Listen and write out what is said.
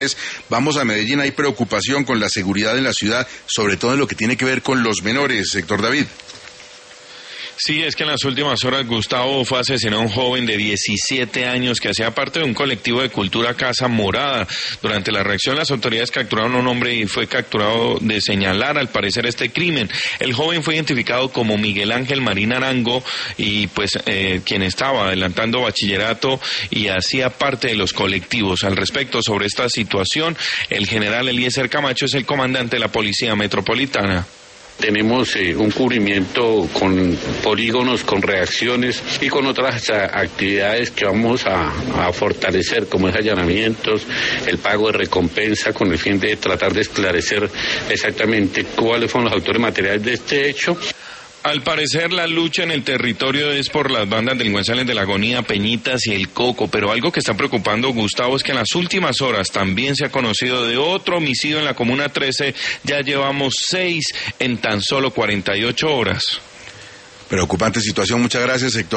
Vamos a Medellín, hay preocupación con la seguridad en la ciudad, sobre todo en lo que tiene que ver con los menores, Héctor David. Sí, es que en las últimas horas, Gustavo, fue asesinado un joven de 17 años que hacía parte de un colectivo de cultura Casa Morada. Durante la reacción, las autoridades capturaron a un hombre y fue capturado de señalar, al parecer, este crimen. El joven fue identificado como Miguel Ángel Marín Arango y quien estaba adelantando bachillerato y hacía parte de los colectivos. Al respecto, sobre esta situación, el general Eliezer Camacho es el comandante de la Policía Metropolitana. Tenemos un cubrimiento con polígonos, con reacciones y con otras actividades que vamos a fortalecer, como es allanamientos, el pago de recompensa, con el fin de tratar de esclarecer exactamente cuáles fueron los autores materiales de este hecho. Al parecer, la lucha en el territorio es por las bandas delincuenciales de La Agonía, Peñitas y El Coco, pero algo que está preocupando, Gustavo, es que en las últimas horas también se ha conocido de otro homicidio en la Comuna 13, ya llevamos 6 en tan solo 48 horas. Preocupante situación, muchas gracias, Héctor.